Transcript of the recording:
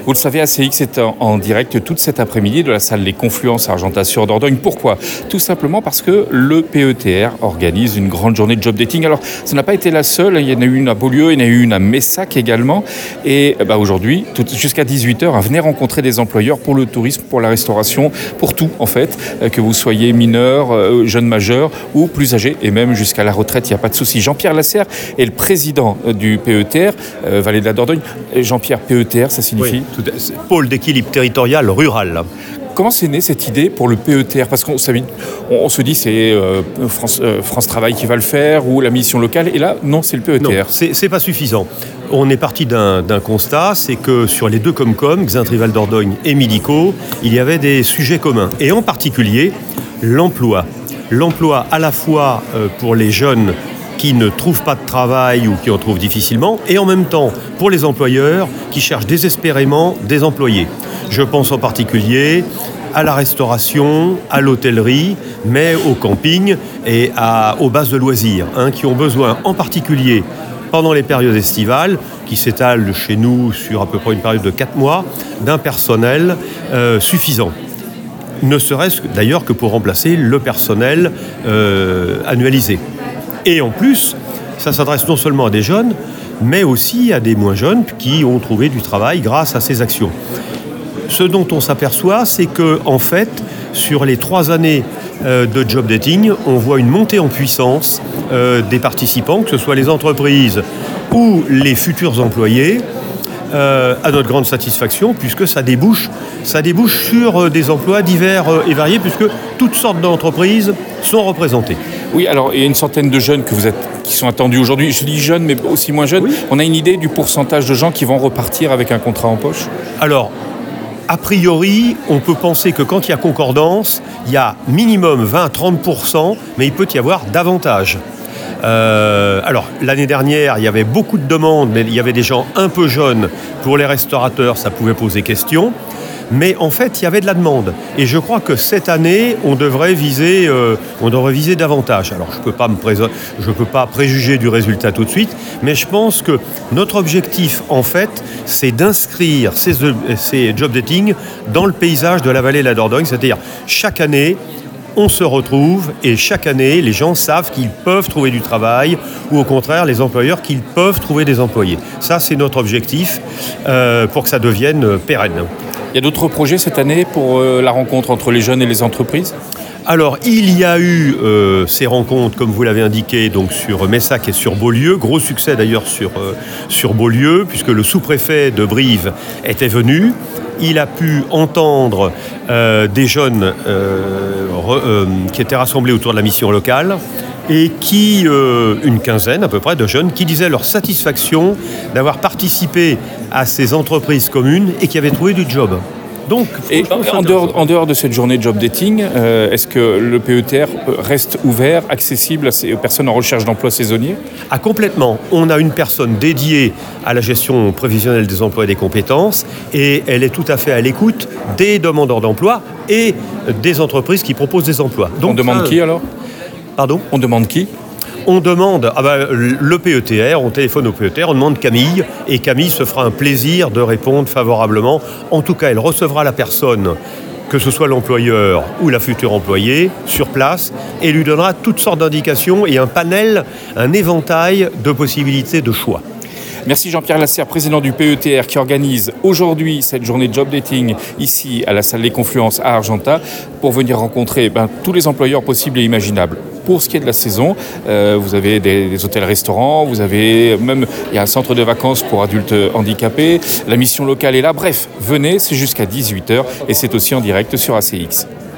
Vous le savez, ACX est en direct toute cet après-midi de la salle Les Confluences à Argentat-sur-Dordogne. Pourquoi ? Tout simplement parce que le PETR organise une grande journée de job dating. Alors, ça n'a pas été la seule. Il y en a eu une à Beaulieu, il y en a eu une à Messac également. Et aujourd'hui, jusqu'à 18h, venez rencontrer des employeurs pour le tourisme, pour la restauration, pour tout en fait. Que vous soyez mineur, jeune majeur ou plus âgé, et même jusqu'à la retraite, il n'y a pas de souci. Jean-Pierre Lasserre est le président du PETR, Vallée de la Dordogne. Jean-Pierre, PETR, ça signifie pôle d'équilibre territorial rural. Comment c'est né cette idée pour le PETR ? Parce qu'on se dit c'est France Travail qui va le faire ou la mission locale, et là, non, c'est le PETR. Non, c'est pas suffisant. On est parti d'un constat, c'est que sur les deux Comcom, Xaintrix-Val-Dordogne et Milico, il y avait des sujets communs. Et en particulier, l'emploi. L'emploi à la fois pour les jeunes qui ne trouvent pas de travail ou qui en trouvent difficilement, et en même temps pour les employeurs qui cherchent désespérément des employés. Je pense en particulier à la restauration, à l'hôtellerie, mais au camping et aux bases de loisirs, qui ont besoin en particulier pendant les périodes estivales, qui s'étalent chez nous sur à peu près une période de 4 mois, d'un personnel suffisant. Ne serait-ce d'ailleurs que pour remplacer le personnel annualisé. Et en plus, ça s'adresse non seulement à des jeunes, mais aussi à des moins jeunes qui ont trouvé du travail grâce à ces actions. Ce dont on s'aperçoit, c'est que, en fait, sur les 3 années de job dating, on voit une montée en puissance des participants, que ce soit les entreprises ou les futurs employés, à notre grande satisfaction, puisque ça débouche sur des emplois divers et variés, puisque toutes sortes d'entreprises sont représentées. Oui, alors il y a une centaine de jeunes qui sont attendus aujourd'hui. Je dis jeunes, mais aussi moins jeunes. Oui. On a une idée du pourcentage de gens qui vont repartir avec un contrat en poche ? Alors, a priori, on peut penser que quand il y a concordance, il y a minimum 20-30%, mais il peut y avoir davantage. Alors, l'année dernière, il y avait beaucoup de demandes, mais il y avait des gens un peu jeunes. Pour les restaurateurs, ça pouvait poser question. Mais en fait, il y avait de la demande. Et je crois que cette année, on devrait viser davantage. Alors, je peux pas préjuger du résultat tout de suite, mais je pense que notre objectif, en fait, c'est d'inscrire ces job dating dans le paysage de la vallée de la Dordogne. C'est-à-dire, chaque année, on se retrouve et chaque année, les gens savent qu'ils peuvent trouver du travail ou au contraire, les employeurs qu'ils peuvent trouver des employés. Ça, c'est notre objectif pour que ça devienne pérenne. Il y a d'autres projets cette année pour la rencontre entre les jeunes et les entreprises ? Alors, il y a eu ces rencontres, comme vous l'avez indiqué, donc sur Messac et sur Beaulieu. Gros succès d'ailleurs sur Beaulieu, puisque le sous-préfet de Brive était venu. Il a pu entendre des jeunes qui étaient rassemblés autour de la mission locale et une quinzaine à peu près de jeunes, qui disaient leur satisfaction d'avoir participé à ces entreprises communes et qui avaient trouvé du job. Donc, et en dehors de cette journée de job dating, est-ce que le PETR reste ouvert, accessible aux personnes en recherche d'emploi saisonnier ? Ah, complètement. On a une personne dédiée à la gestion prévisionnelle des emplois et des compétences, et elle est tout à fait à l'écoute des demandeurs d'emploi et des entreprises qui proposent des emplois. Donc, on demande qui alors ? Pardon ? On demande qui ? On demande le PETR, on téléphone au PETR, on demande Camille, et Camille se fera un plaisir de répondre favorablement. En tout cas, elle recevra la personne, que ce soit l'employeur ou la future employée, sur place, et lui donnera toutes sortes d'indications et un éventail de possibilités de choix. Merci Jean-Pierre Lasserre, président du PETR, qui organise aujourd'hui cette journée de job dating ici à la salle Les Confluences à Argentat pour venir rencontrer tous les employeurs possibles et imaginables. Pour ce qui est de la saison, vous avez des hôtels-restaurants, il y a un centre de vacances pour adultes handicapés, la mission locale est là. Bref, venez, c'est jusqu'à 18h et c'est aussi en direct sur ACX.